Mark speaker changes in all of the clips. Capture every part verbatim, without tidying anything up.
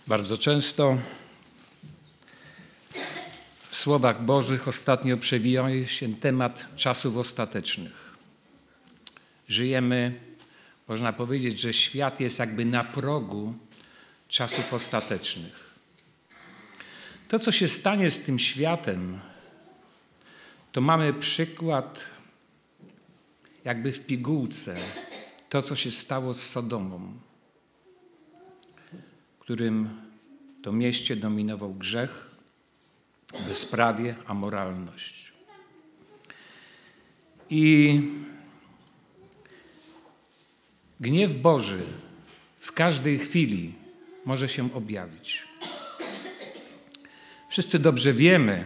Speaker 1: Bardzo często w słowach Bożych ostatnio przewija się temat czasów ostatecznych. Żyjemy, można powiedzieć, że świat jest jakby na progu czasów ostatecznych. To, co się stanie z tym światem, to mamy przykład jakby w pigułce to, co się stało z Sodomą, w którym to mieście dominował grzech, bezprawie, amoralność. I gniew Boży w każdej chwili może się objawić. Wszyscy dobrze wiemy,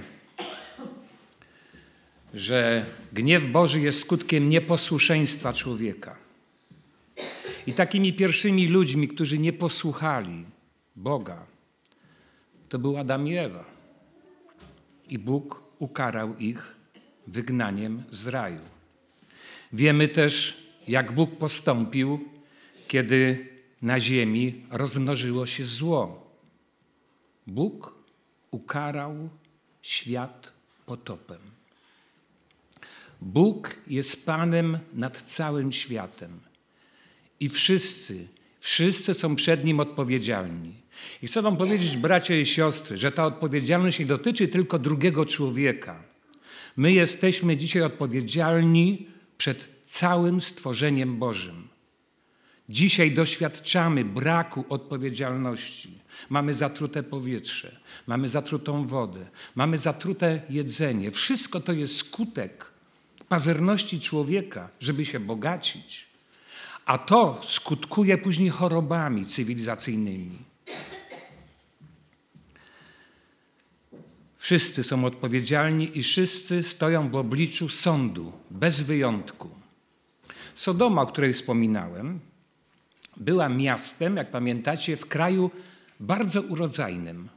Speaker 1: że gniew Boży jest skutkiem nieposłuszeństwa człowieka. I takimi pierwszymi ludźmi, którzy nie posłuchali Boga, to był Adam i Ewa. I Bóg ukarał ich wygnaniem z raju. Wiemy też, jak Bóg postąpił, kiedy na ziemi rozmnożyło się zło. Bóg ukarał świat potopem. Bóg jest Panem nad całym światem. I wszyscy, wszyscy są przed Nim odpowiedzialni. I chcę wam powiedzieć, bracia i siostry, że ta odpowiedzialność nie dotyczy tylko drugiego człowieka. My jesteśmy dzisiaj odpowiedzialni przed całym stworzeniem Bożym. Dzisiaj doświadczamy braku odpowiedzialności. Mamy zatrute powietrze, mamy zatrutą wodę, mamy zatrute jedzenie. Wszystko to jest skutek pazerności człowieka, żeby się bogacić. A to skutkuje później chorobami cywilizacyjnymi. Wszyscy są odpowiedzialni i wszyscy stoją w obliczu sądu, bez wyjątku. Sodoma, o której wspominałem, była miastem, jak pamiętacie, w kraju bardzo urodzajnym.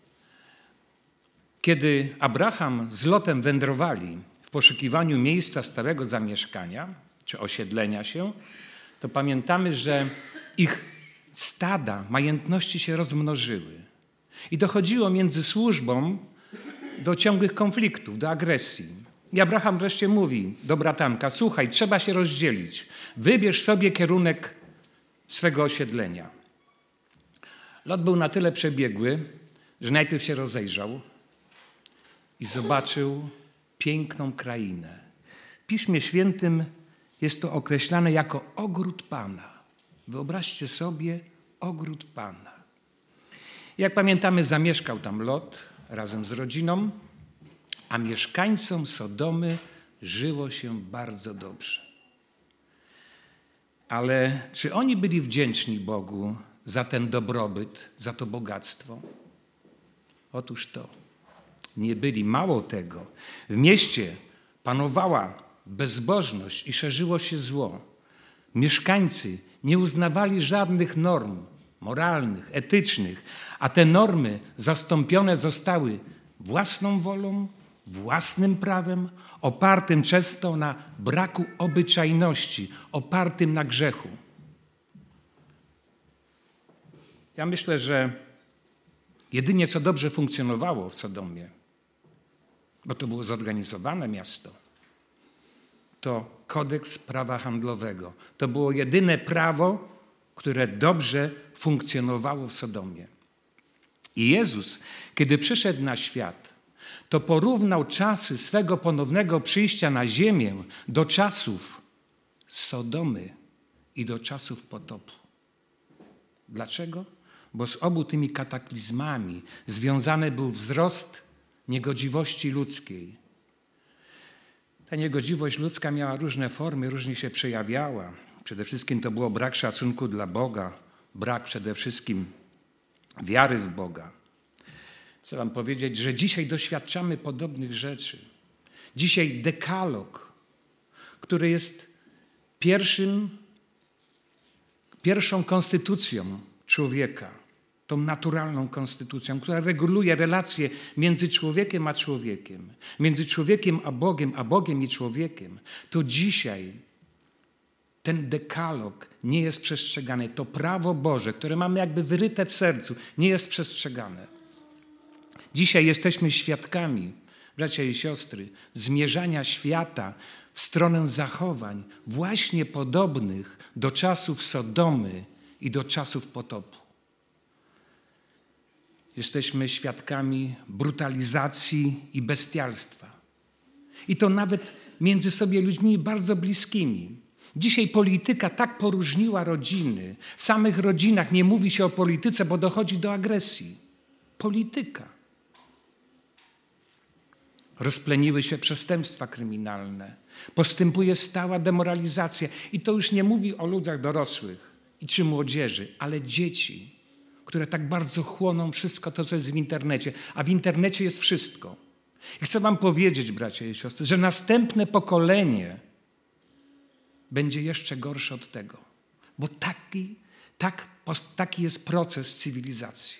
Speaker 1: Kiedy Abraham z Lotem wędrowali w poszukiwaniu miejsca stałego zamieszkania, czy osiedlenia się, to pamiętamy, że ich stada, majątności się rozmnożyły. I dochodziło między służbą do ciągłych konfliktów, do agresji. I Abraham wreszcie mówi do bratanka: słuchaj, trzeba się rozdzielić. Wybierz sobie kierunek swego osiedlenia. Lot był na tyle przebiegły, że najpierw się rozejrzał i zobaczył piękną krainę. W Piśmie Świętym jest to określane jako ogród Pana. Wyobraźcie sobie ogród Pana. Jak pamiętamy, zamieszkał tam Lot razem z rodziną, a mieszkańcom Sodomy żyło się bardzo dobrze. Ale czy oni byli wdzięczni Bogu za ten dobrobyt, za to bogactwo? Otóż to. Nie byli. Mało tego. W mieście panowała bezbożność i szerzyło się zło. Mieszkańcy nie uznawali żadnych norm moralnych, etycznych, a te normy zastąpione zostały własną wolą, własnym prawem, opartym często na braku obyczajności, opartym na grzechu. Ja myślę, że jedynie co dobrze funkcjonowało w Sodomie, bo to było zorganizowane miasto, to kodeks prawa handlowego. To było jedyne prawo, które dobrze funkcjonowało w Sodomie. I Jezus, kiedy przyszedł na świat, to porównał czasy swego ponownego przyjścia na ziemię do czasów Sodomy i do czasów potopu. Dlaczego? Bo z obu tymi kataklizmami związany był wzrost niegodziwości ludzkiej. Ta niegodziwość ludzka miała różne formy, różnie się przejawiała. Przede wszystkim to było brak szacunku dla Boga, brak przede wszystkim wiary w Boga. Chcę wam powiedzieć, że dzisiaj doświadczamy podobnych rzeczy. Dzisiaj dekalog, który jest pierwszym, pierwszą konstytucją człowieka, tą naturalną konstytucją, która reguluje relacje między człowiekiem a ten dekalog nie jest przestrzegany. To prawo Boże, które mamy jakby wyryte w sercu, nie jest przestrzegane. Dzisiaj jesteśmy świadkami, bracia i siostry, zmierzania świata w stronę zachowań właśnie podobnych do czasów Sodomy i do czasów potopu. Jesteśmy świadkami brutalizacji i bestialstwa. I to nawet między sobie ludźmi bardzo bliskimi. Dzisiaj polityka tak poróżniła rodziny. W samych rodzinach nie mówi się o polityce, bo dochodzi do agresji. Polityka. Rozpleniły się przestępstwa kryminalne. Postępuje stała demoralizacja. I to już nie mówi o ludziach dorosłych i czy młodzieży, ale dzieci, które tak bardzo chłoną wszystko to, co jest w internecie. A w internecie jest wszystko. I chcę wam powiedzieć, bracia i siostry, że następne pokolenie będzie jeszcze gorsze od tego. Bo taki, tak, taki jest proces cywilizacji.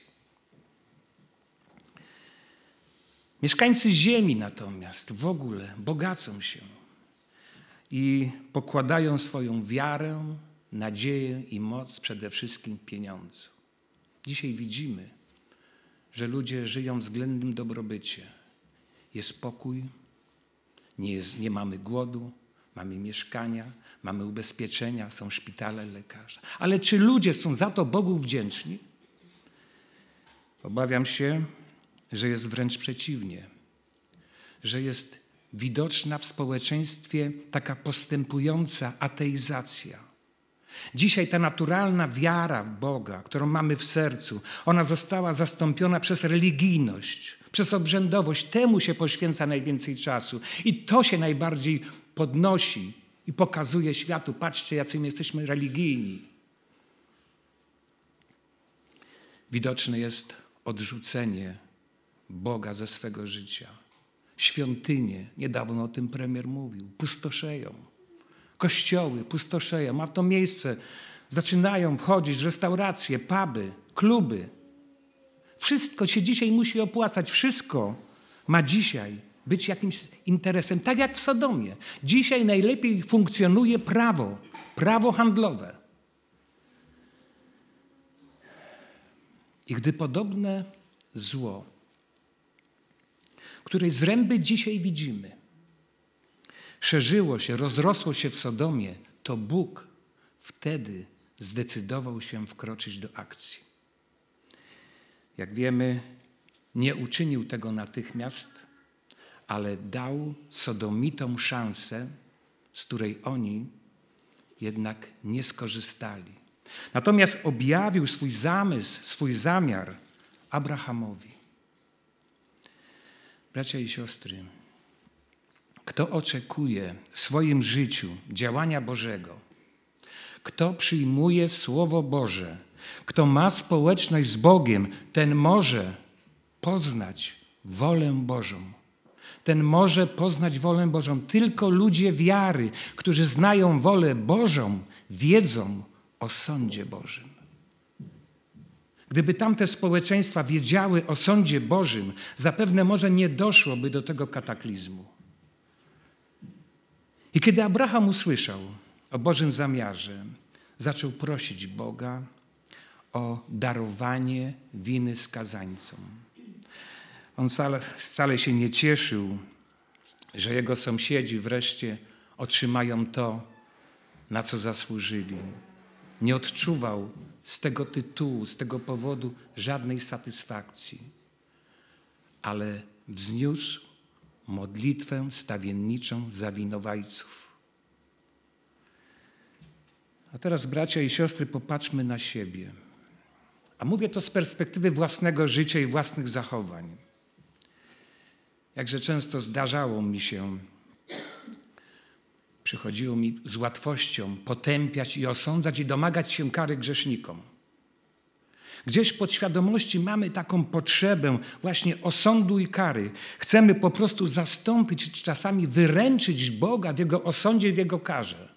Speaker 1: Mieszkańcy ziemi natomiast w ogóle bogacą się i pokładają swoją wiarę, nadzieję i moc przede wszystkim w pieniądzu. Dzisiaj widzimy, że ludzie żyją w względnym dobrobycie. Jest pokój, nie, jest, nie mamy głodu, mamy mieszkania, mamy ubezpieczenia, są szpitale, lekarze. Ale czy ludzie są za to Bogu wdzięczni? Obawiam się, że jest wręcz przeciwnie. Że jest widoczna w społeczeństwie taka postępująca ateizacja. Dzisiaj ta naturalna wiara w Boga, którą mamy w sercu, ona została zastąpiona przez religijność, przez obrzędowość. Temu się poświęca najwięcej czasu. I to się najbardziej podnosi i pokazuje światu. Patrzcie, jacy my jesteśmy religijni. Widoczne jest odrzucenie Boga ze swego życia. Świątynie, niedawno o tym premier mówił, pustoszeją. Kościoły pustoszeją, a w to miejsce zaczynają wchodzić restauracje, puby, kluby. Wszystko się dzisiaj musi opłacać. Wszystko ma dzisiaj być jakimś interesem, tak jak w Sodomie. Dzisiaj najlepiej funkcjonuje prawo, prawo handlowe. I gdy podobne zło, której zręby dzisiaj widzimy, szerzyło się, rozrosło się w Sodomie, to Bóg wtedy zdecydował się wkroczyć do akcji. Jak wiemy, nie uczynił tego natychmiast, ale dał Sodomitom szansę, z której oni jednak nie skorzystali. Natomiast objawił swój zamysł, swój zamiar Abrahamowi. Bracia i siostry, kto oczekuje w swoim życiu działania Bożego, kto przyjmuje Słowo Boże, kto ma społeczność z Bogiem, ten może poznać wolę Bożą. Ten może poznać wolę Bożą. Tylko ludzie wiary, którzy znają wolę Bożą, wiedzą o sądzie Bożym. Gdyby tamte społeczeństwa wiedziały o sądzie Bożym, zapewne może nie doszłoby do tego kataklizmu. I kiedy Abraham usłyszał o Bożym zamiarze, zaczął prosić Boga o darowanie winy skazańcom. On wcale, wcale się nie cieszył, że jego sąsiedzi wreszcie otrzymają to, na co zasłużyli. Nie odczuwał z tego tytułu, z tego powodu żadnej satysfakcji, ale wzniósł modlitwę stawienniczą za winowajców. A teraz, bracia i siostry, popatrzmy na siebie. A mówię to z perspektywy własnego życia i własnych zachowań. Jakże często zdarzało mi się, przychodziło mi z łatwością potępiać i osądzać i domagać się kary grzesznikom. Gdzieś w podświadomości mamy taką potrzebę właśnie osądu i kary. Chcemy po prostu zastąpić, czasami wyręczyć Boga w Jego osądzie i w Jego karze.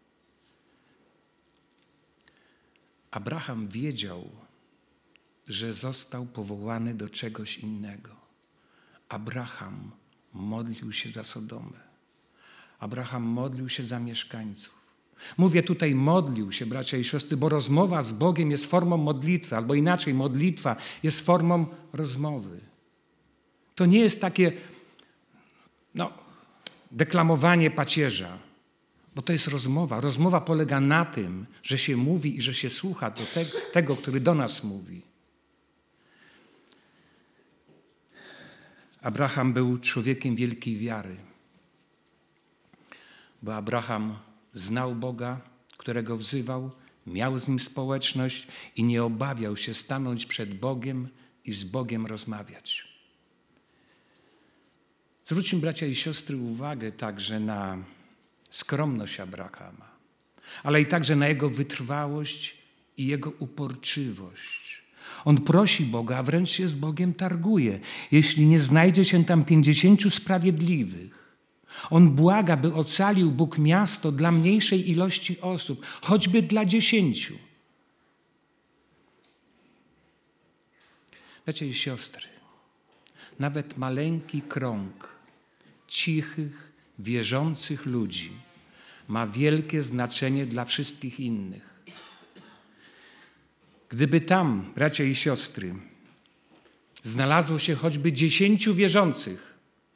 Speaker 1: Abraham wiedział, że został powołany do czegoś innego. Abraham modlił się za Sodomę. Abraham modlił się za mieszkańców. Mówię tutaj modlił się, bracia i siostry, bo rozmowa z Bogiem jest formą modlitwy, albo inaczej, modlitwa jest formą rozmowy. To nie jest takie no, deklamowanie pacierza, bo to jest rozmowa. Rozmowa polega na tym, że się mówi i że się słucha do te, tego, który do nas mówi. Abraham był człowiekiem wielkiej wiary, bo Abraham znał Boga, którego wzywał, miał z Nim społeczność i nie obawiał się stanąć przed Bogiem i z Bogiem rozmawiać. Zwróćmy, bracia i siostry, uwagę także na skromność Abrahama, ale i także na jego wytrwałość i jego uporczywość. On prosi Boga, a wręcz się z Bogiem targuje, jeśli nie znajdzie się tam pięćdziesięciu sprawiedliwych. On błaga, by ocalił Bóg miasto dla mniejszej ilości osób, choćby dla dziesięciu. Bracia i siostry, nawet maleńki krąg cichych, wierzących ludzi ma wielkie znaczenie dla wszystkich innych. Gdyby tam, bracia i siostry, znalazło się choćby dziesięciu wierzących,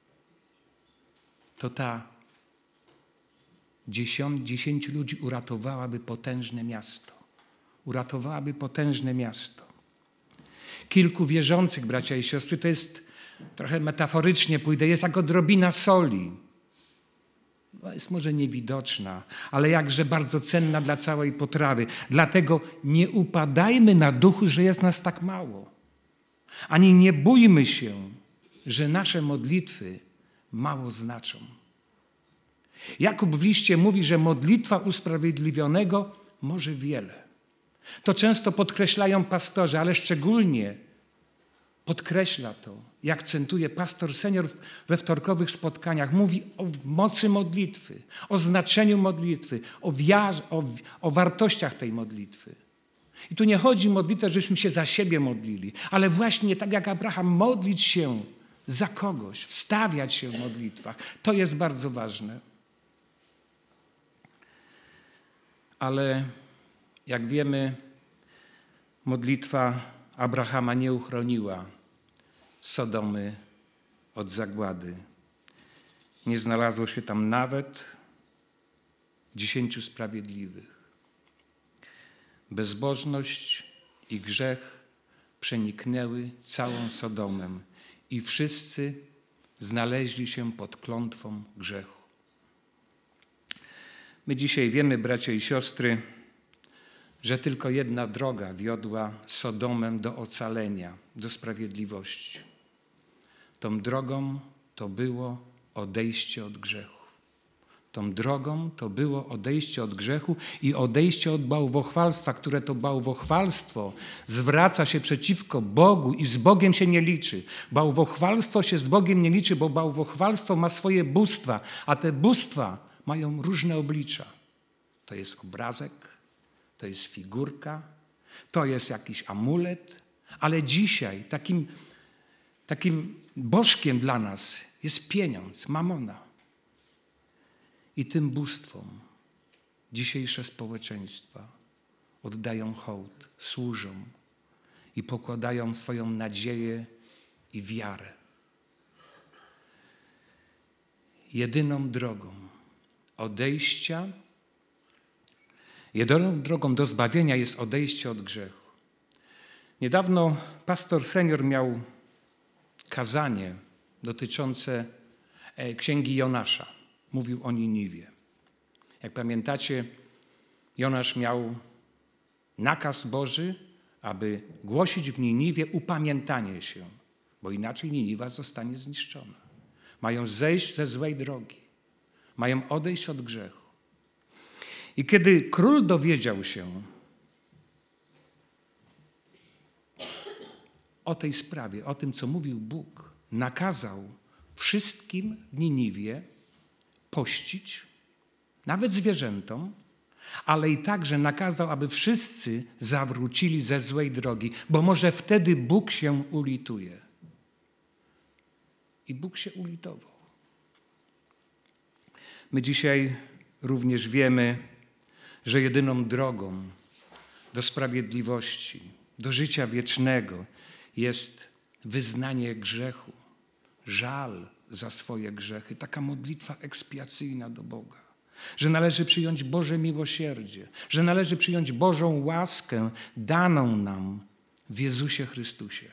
Speaker 1: to ta dziesiąt, dziesięciu ludzi uratowałaby potężne miasto. Uratowałaby potężne miasto. Kilku wierzących, bracia i siostry, to jest, trochę metaforycznie pójdę, jest jak odrobina soli. No jest może niewidoczna, ale jakże bardzo cenna dla całej potrawy. Dlatego nie upadajmy na duchu, że jest nas tak mało. Ani nie bójmy się, że nasze modlitwy mało znaczą. Jakub w liście mówi, że modlitwa usprawiedliwionego może wiele. To często podkreślają pastorzy, ale szczególnie podkreśla to i akcentuje pastor senior we wtorkowych spotkaniach. Mówi o mocy modlitwy, o znaczeniu modlitwy, o, wiarze, o, o wartościach tej modlitwy. I tu nie chodzi o modlitwę, żebyśmy się za siebie modlili, ale właśnie tak jak Abraham, modlić się za kogoś, wstawiać się w modlitwach. To jest bardzo ważne. Ale jak wiemy, modlitwa Abrahama nie uchroniła Sodomy od zagłady. Nie znalazło się tam nawet dziesięciu sprawiedliwych. Bezbożność i grzech przeniknęły całą Sodomę i wszyscy znaleźli się pod klątwą grzechu. My dzisiaj wiemy, bracia i siostry, że tylko jedna droga wiodła Sodomę do ocalenia, do sprawiedliwości. Tą drogą to było odejście od grzechu. Tą drogą to było odejście od grzechu i odejście od bałwochwalstwa, które to bałwochwalstwo zwraca się przeciwko Bogu i z Bogiem się nie liczy. Bałwochwalstwo się z Bogiem nie liczy, bo bałwochwalstwo ma swoje bóstwa, a te bóstwa mają różne oblicza. To jest obrazek, to jest figurka, to jest jakiś amulet, ale dzisiaj takim, takim bożkiem dla nas jest pieniądz, mamona. I tym bóstwom dzisiejsze społeczeństwa oddają hołd, służą i pokładają swoją nadzieję i wiarę. Jedyną drogą odejścia, jedyną drogą do zbawienia jest odejście od grzechu. Niedawno pastor senior miał kazanie dotyczące księgi Jonasza. Mówił o Niniwie. Jak pamiętacie, Jonasz miał nakaz Boży, aby głosić w Niniwie upamiętanie się, bo inaczej Niniwa zostanie zniszczona. Mają zejść ze złej drogi. Mają odejść od grzechu. I kiedy król dowiedział się o tej sprawie, o tym, co mówił Bóg, nakazał wszystkim w Niniwie pościć, nawet zwierzętom, ale i także nakazał, aby wszyscy zawrócili ze złej drogi, bo może wtedy Bóg się ulituje. I Bóg się ulitował. My dzisiaj również wiemy, że jedyną drogą do sprawiedliwości, do życia wiecznego jest wyznanie grzechu, żal za swoje grzechy, taka modlitwa ekspiacyjna do Boga, że należy przyjąć Boże miłosierdzie, że należy przyjąć Bożą łaskę daną nam w Jezusie Chrystusie.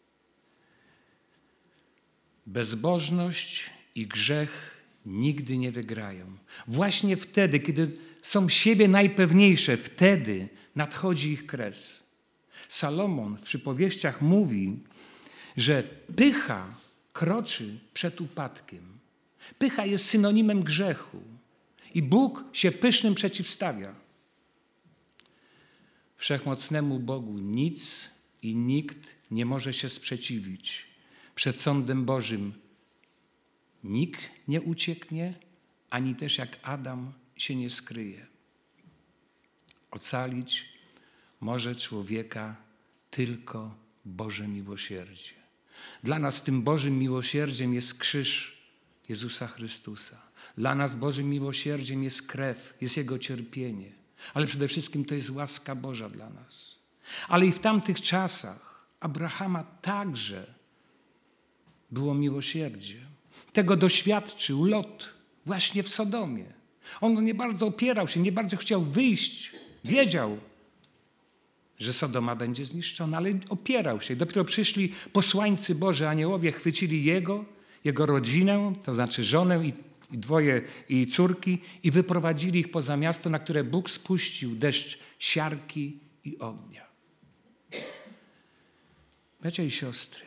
Speaker 1: Bezbożność i grzech nigdy nie wygrają. Właśnie wtedy, kiedy są siebie najpewniejsze, wtedy nadchodzi ich kres. Salomon w przypowieściach mówi, że pycha kroczy przed upadkiem. Pycha jest synonimem grzechu i Bóg się pysznym przeciwstawia. Wszechmocnemu Bogu nic i nikt nie może się sprzeciwić. Przed sądem Bożym nikt nie ucieknie, ani też jak Adam się nie skryje. Ocalić może człowieka tylko Boże miłosierdzie. Dla nas tym Bożym miłosierdziem jest krzyż Jezusa Chrystusa. Dla nas Bożym miłosierdziem jest krew, jest Jego cierpienie. Ale przede wszystkim to jest łaska Boża dla nas. Ale i w tamtych czasach Abrahama także było miłosierdzie. Tego doświadczył Lot właśnie w Sodomie. On nie bardzo opierał się, nie bardzo chciał wyjść. Wiedział, że Sodoma będzie zniszczona, ale opierał się. Dopiero przyszli posłańcy Boży, aniołowie, chwycili jego, jego rodzinę, to znaczy żonę i, i dwoje i córki i wyprowadzili ich poza miasto, na które Bóg spuścił deszcz siarki i ognia. Bracia i siostry,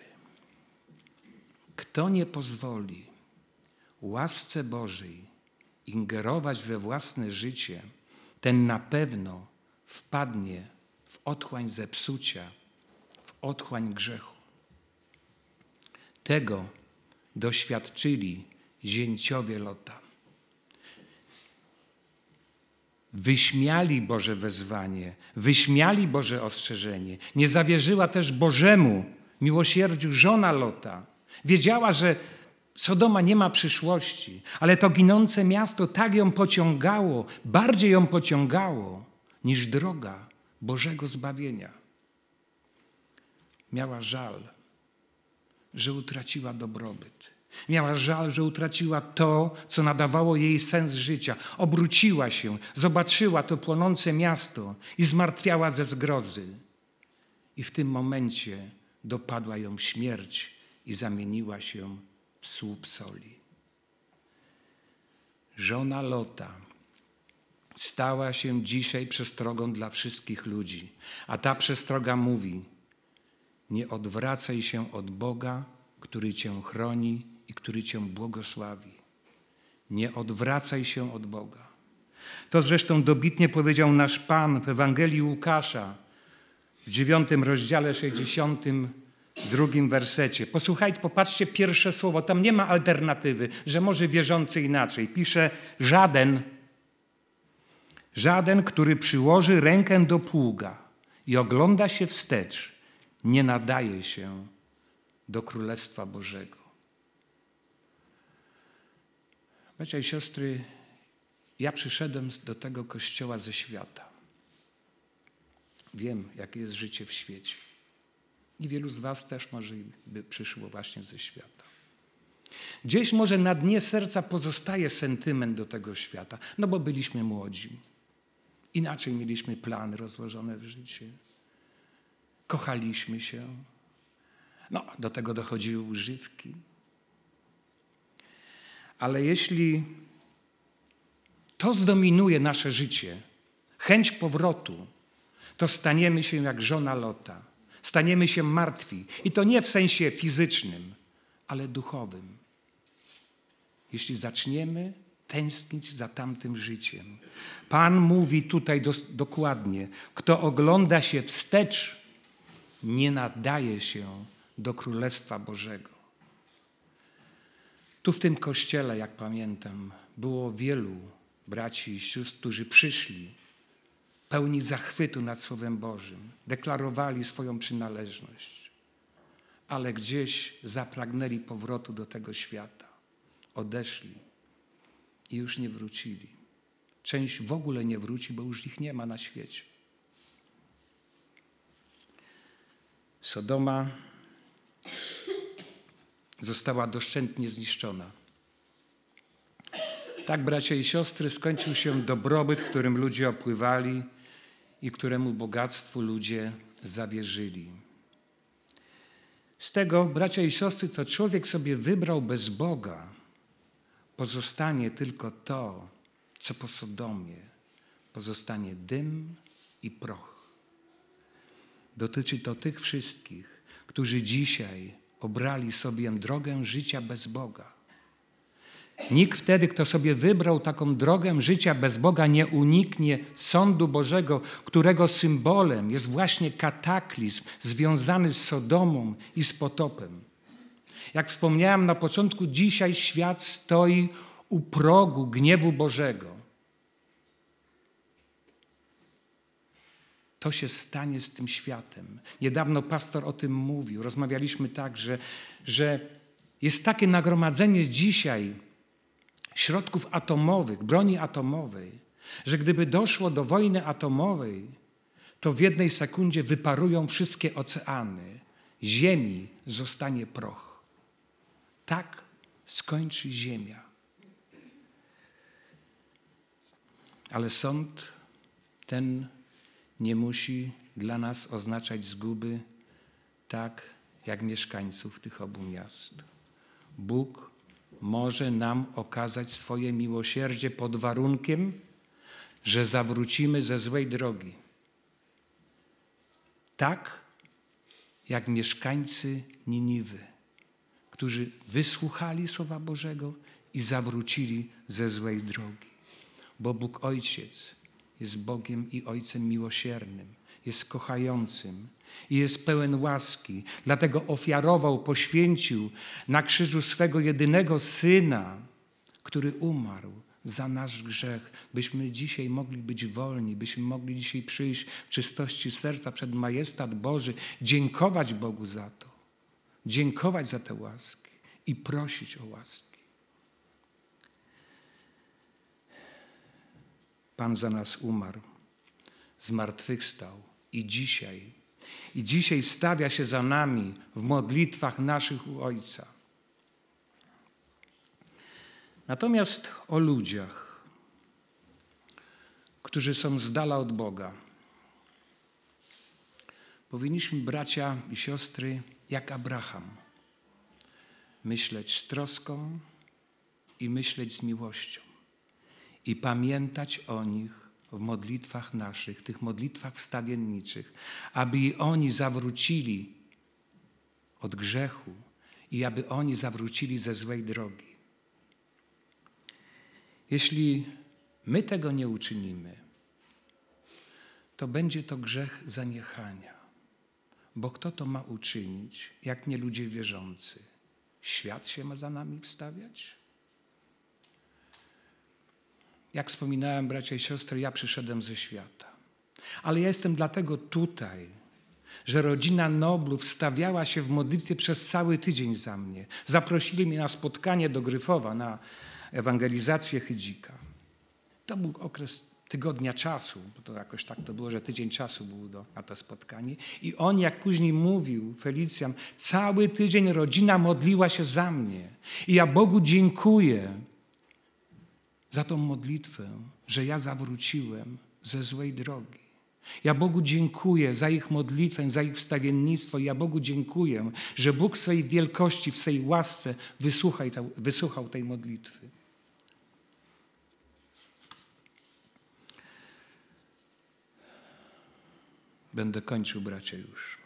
Speaker 1: kto nie pozwoli łasce Bożej ingerować we własne życie, ten na pewno wpadnie w otchłań zepsucia, w otchłań grzechu. Tego doświadczyli zięciowie Lota. Wyśmiali Boże wezwanie, wyśmiali Boże ostrzeżenie. Nie zawierzyła też Bożemu miłosierdziu żona Lota. Wiedziała, że Sodoma nie ma przyszłości, ale to ginące miasto tak ją pociągało, bardziej ją pociągało niż droga Bożego zbawienia. Miała żal, że utraciła dobrobyt. Miała żal, że utraciła to, co nadawało jej sens życia. Obróciła się, zobaczyła to płonące miasto i zmartwiała ze zgrozy. I w tym momencie dopadła ją śmierć i zamieniła się w słup soli. Żona Lota stała się dzisiaj przestrogą dla wszystkich ludzi, a ta przestroga mówi: nie odwracaj się od Boga, który cię chroni i który cię błogosławi. Nie odwracaj się od Boga. To zresztą dobitnie powiedział nasz Pan w Ewangelii Łukasza w dziewiątym rozdziale sześćdziesiątym drugim wersecie. Posłuchajcie, popatrzcie pierwsze słowo. Tam nie ma alternatywy, że może wierzący inaczej. Pisze: żaden, żaden, który przyłoży rękę do pługa i ogląda się wstecz, nie nadaje się do Królestwa Bożego. Bracia i siostry, ja przyszedłem do tego kościoła ze świata. Wiem, jakie jest życie w świecie. I wielu z was też może by przyszło właśnie ze świata. Gdzieś może na dnie serca pozostaje sentyment do tego świata, no bo byliśmy młodzi. Inaczej mieliśmy plany rozłożone w życie. Kochaliśmy się. No, do tego dochodziły używki. Ale jeśli to zdominuje nasze życie, chęć powrotu, to staniemy się jak żona Lota. Staniemy się martwi. I to nie w sensie fizycznym, ale duchowym. Jeśli zaczniemy tęsknić za tamtym życiem. Pan mówi tutaj do, dokładnie: kto ogląda się wstecz, nie nadaje się do Królestwa Bożego. Tu w tym kościele, jak pamiętam, było wielu braci i sióstr, którzy przyszli pełni zachwytu nad Słowem Bożym, deklarowali swoją przynależność, ale gdzieś zapragnęli powrotu do tego świata. Odeszli i już nie wrócili. Część w ogóle nie wróci, bo już ich nie ma na świecie. Sodoma została doszczętnie zniszczona. Tak, bracia i siostry, skończył się dobrobyt, którym ludzie opływali i któremu bogactwu ludzie zawierzyli. Z tego, bracia i siostry, co człowiek sobie wybrał bez Boga, pozostanie tylko to, co po Sodomie. Pozostanie dym i proch. Dotyczy to tych wszystkich, którzy dzisiaj obrali sobie drogę życia bez Boga. Nikt wtedy, kto sobie wybrał taką drogę życia bez Boga, nie uniknie sądu Bożego, którego symbolem jest właśnie kataklizm związany z Sodomą i z potopem. Jak wspomniałem na początku, dzisiaj świat stoi u progu gniewu Bożego. To się stanie z tym światem. Niedawno pastor o tym mówił. Rozmawialiśmy także, że jest takie nagromadzenie dzisiaj środków atomowych, broni atomowej, że gdyby doszło do wojny atomowej, to w jednej sekundzie wyparują wszystkie oceany. Ziemi zostanie proch. Tak skończy ziemia. Ale sąd ten nie musi dla nas oznaczać zguby, tak jak mieszkańców tych obu miast. Bóg może nam okazać swoje miłosierdzie pod warunkiem, że zawrócimy ze złej drogi. Tak jak mieszkańcy Niniwy, którzy wysłuchali Słowa Bożego i zawrócili ze złej drogi. Bo Bóg Ojciec jest Bogiem i Ojcem miłosiernym, jest kochającym i jest pełen łaski. Dlatego ofiarował, poświęcił na krzyżu swego jedynego Syna, który umarł za nasz grzech, byśmy dzisiaj mogli być wolni, byśmy mogli dzisiaj przyjść w czystości serca przed majestat Boży, dziękować Bogu za to, dziękować za te łaski i prosić o łaski. Pan za nas umarł, zmartwychwstał i dzisiaj, i dzisiaj wstawia się za nami w modlitwach naszych u Ojca. Natomiast o ludziach, którzy są z dala od Boga, powinniśmy, bracia i siostry, jak Abraham, myśleć z troską i myśleć z miłością i pamiętać o nich w modlitwach naszych, tych modlitwach wstawienniczych, aby i oni zawrócili od grzechu i aby oni zawrócili ze złej drogi. Jeśli my tego nie uczynimy, to będzie to grzech zaniechania. Bo kto to ma uczynić, jak nie ludzie wierzący? Świat się ma za nami wstawiać? Jak wspominałem, bracia i siostry, ja przyszedłem ze świata. Ale ja jestem dlatego tutaj, że rodzina Noblów wstawiała się w modlitwie przez cały tydzień za mnie. Zaprosili mnie na spotkanie do Gryfowa, na ewangelizację Chydzika. To był okres tygodnia czasu, bo to jakoś tak to było, że tydzień czasu był do, na to spotkanie. I on, jak później mówił Felicjan, cały tydzień rodzina modliła się za mnie. I ja Bogu dziękuję za tą modlitwę, że ja zawróciłem ze złej drogi. Ja Bogu dziękuję za ich modlitwę, za ich wstawiennictwo. Ja Bogu dziękuję, że Bóg w swej wielkości, w swej łasce wysłuchał, wysłuchał tej modlitwy. Będę kończył, bracia, już.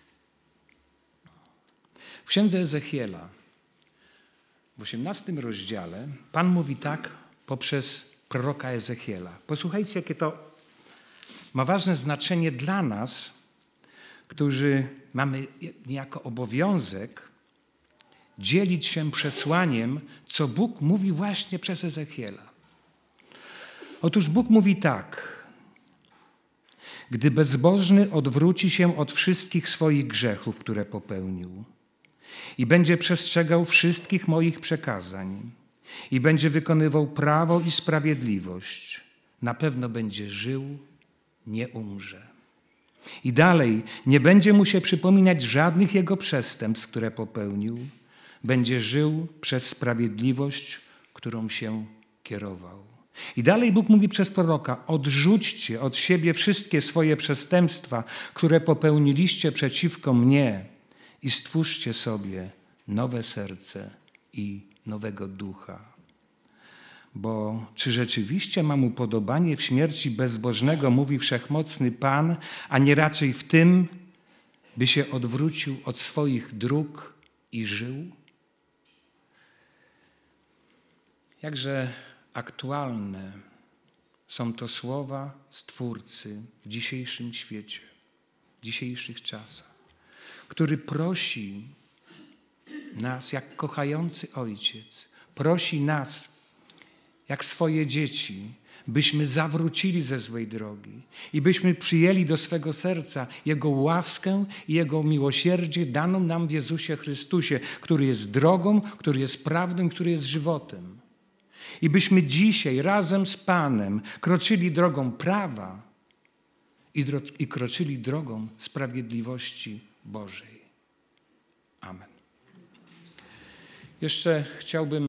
Speaker 1: W księdze Ezechiela, w osiemnastym rozdziale, Pan mówi tak poprzez proroka Ezechiela. Posłuchajcie, jakie to ma ważne znaczenie dla nas, którzy mamy niejako obowiązek dzielić się przesłaniem, co Bóg mówi właśnie przez Ezechiela. Otóż Bóg mówi tak: gdy bezbożny odwróci się od wszystkich swoich grzechów, które popełnił, i będzie przestrzegał wszystkich moich przekazań, i będzie wykonywał prawo i sprawiedliwość, na pewno będzie żył, nie umrze. I dalej, nie będzie mu się przypominać żadnych jego przestępstw, które popełnił. Będzie żył przez sprawiedliwość, którą się kierował. I dalej Bóg mówi przez proroka: odrzućcie od siebie wszystkie swoje przestępstwa, które popełniliście przeciwko mnie i stwórzcie sobie nowe serce i nowego ducha. Bo czy rzeczywiście mam upodobanie w śmierci bezbożnego, mówi wszechmocny Pan, a nie raczej w tym, by się odwrócił od swoich dróg i żył? Jakże aktualne są to słowa Stwórcy w dzisiejszym świecie, w dzisiejszych czasach, który prosi nas jak kochający ojciec, prosi nas jak swoje dzieci, byśmy zawrócili ze złej drogi i byśmy przyjęli do swego serca Jego łaskę i Jego miłosierdzie daną nam w Jezusie Chrystusie, który jest drogą, który jest prawdą, który jest żywotem. I byśmy dzisiaj razem z Panem kroczyli drogą prawa i, dro- i kroczyli drogą sprawiedliwości Bożej. Amen. Jeszcze chciałbym